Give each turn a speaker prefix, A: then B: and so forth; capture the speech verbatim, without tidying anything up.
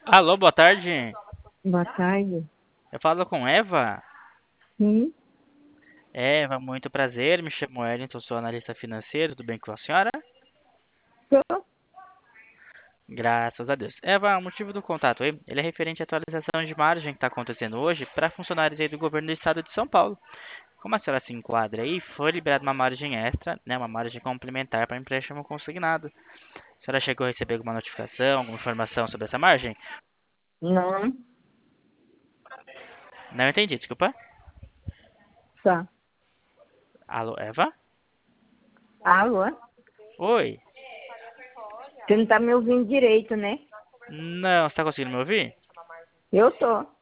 A: Alô, boa tarde.
B: Boa tarde.
A: Eu falo com Eva.
B: Sim,
A: Eva, muito prazer. Me chamo Wellington, sou analista financeiro. Tudo bem com a senhora?
B: tô.
A: Graças a Deus. Eva, o motivo do contato aí, ele é referente à atualização de margem que está acontecendo hoje para funcionários aí do governo do estado de São Paulo. Como a senhora se enquadra aí, foi liberada uma margem extra, né, uma margem complementar para empréstimo consignado. A senhora chegou a receber alguma notificação, alguma informação sobre essa margem?
B: Não,
A: Não entendi, desculpa.
B: tá.
A: Alô, Eva?
B: Alô?
A: Oi.
B: Você não tá me ouvindo direito, né?
A: Não, você está conseguindo me ouvir?
B: Eu tô.